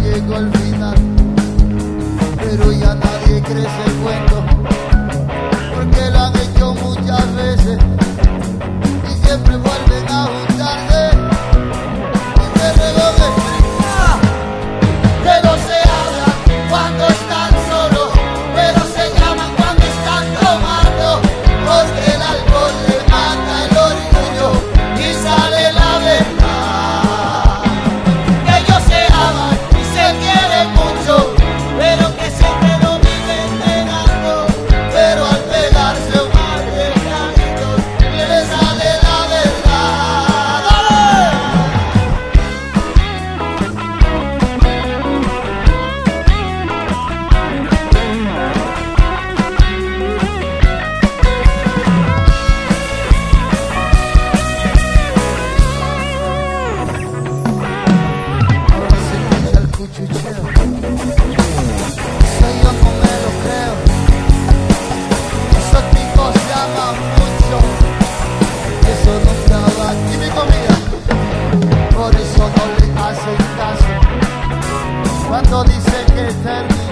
llegó el final, pero ya nadie cree ese cuento, porque lo han hecho muchas veces y siempre vuelven a juntarse y se revuelven. Que no se hablan cuando están solos, pero se llaman cuando están tomando, porque el alcohol le mata el orgullo y sale la verdad. Que ellos se aman y se quieren mucho, pero que siempre lo viven negando, pero al pegarse un par de traguitos le sale la verdad. ¡Dale! Ahora se escucha el cuchucheo, eso yo no me lo creo. Esos tipos llaman mucho, eso nunca va. Y mi comida, por eso no le hacen caso cuando dicen que termina.